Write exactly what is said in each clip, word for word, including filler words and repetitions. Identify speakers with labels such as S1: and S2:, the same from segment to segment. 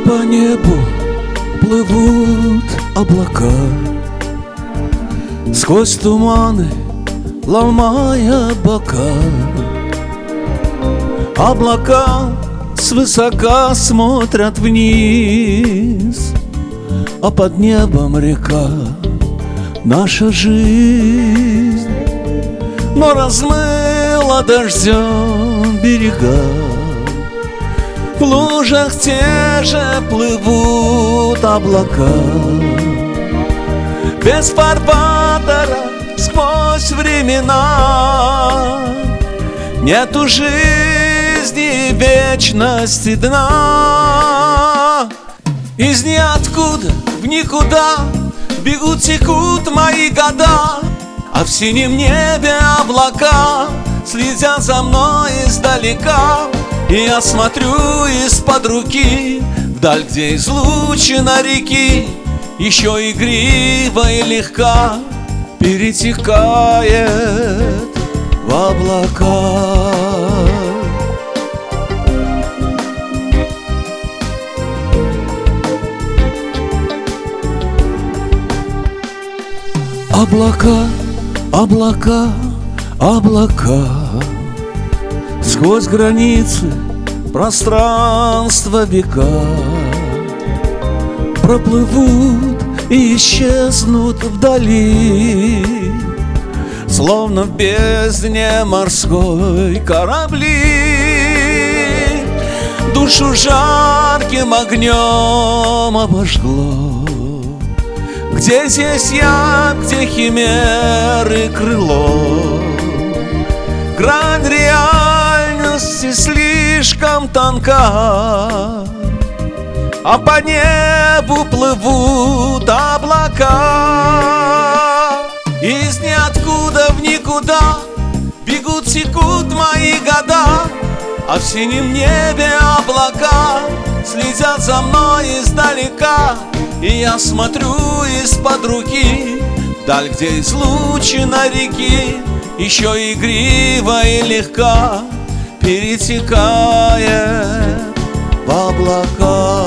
S1: по небу плывут облака, сквозь туманы ломая бока. Облака свысока смотрят вниз, а под небом река — наша жизнь. Но размыла дождем берега, в лужах те же плывут облака. Без фарватера сквозь времена нету жизни, вечности дна. Из ниоткуда в никуда бегут, текут мои года, а в синем небе облака следят за мной издалека. И я смотрю из-под руки вдаль, где излучина реки еще игриво и легка перетекает в облака. Облака, облака, облака сквозь границы пространства века проплывут и исчезнут вдали, словно в бездне морской корабли. Душу жарким огнем обожгло. Где здесь я, где химеры крыло? Грань реальности слишком тонка, а по небу плывут облака. Из ниоткуда в никуда бегут, текут мои года, а в синем небе облака следят за мной издалека. И я смотрю из-под руки вдаль, где излучина реки еще игриво и легка перетекает в облака.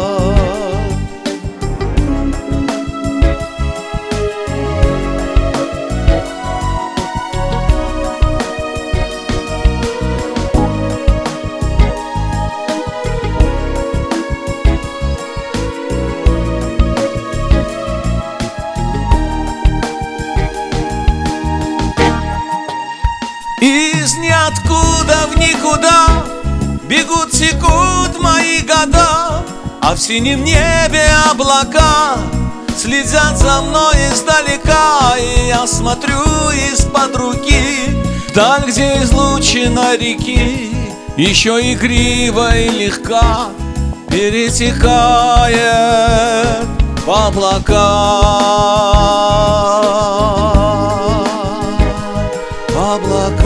S1: Из ниоткуда в никуда бегут, текут мои года, а в синем небе облака следят за мной издалека. И я смотрю из-под руки вдаль, где излучина реки еще игриво и легка перетекает в облака. В облака.